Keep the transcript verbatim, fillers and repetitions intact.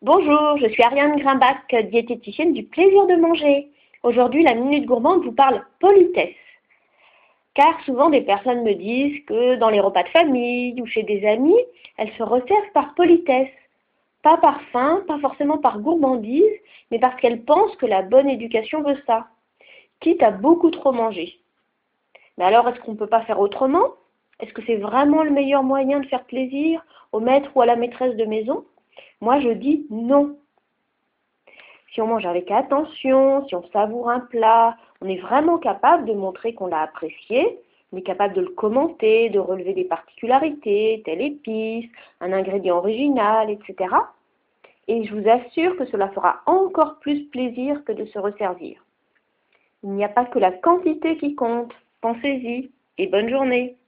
Bonjour, je suis Ariane Grimbach, diététicienne du plaisir de manger. Aujourd'hui, la Minute Gourmande vous parle politesse. Car souvent des personnes me disent que dans les repas de famille ou chez des amis, elles se resservent par politesse. Pas par faim, pas forcément par gourmandise, mais parce qu'elles pensent que la bonne éducation veut ça, quitte à beaucoup trop manger. Mais alors, est-ce qu'on ne peut pas faire autrement? Est-ce que c'est vraiment le meilleur moyen de faire plaisir au maître ou à la maîtresse de maison? Moi, je dis non. Si on mange avec attention, si on savoure un plat, on est vraiment capable de montrer qu'on l'a apprécié, on est capable de le commenter, de relever des particularités, telle épice, un ingrédient original, et cetera. Et je vous assure que cela fera encore plus plaisir que de se resservir. Il n'y a pas que la quantité qui compte. Pensez-y et bonne journée.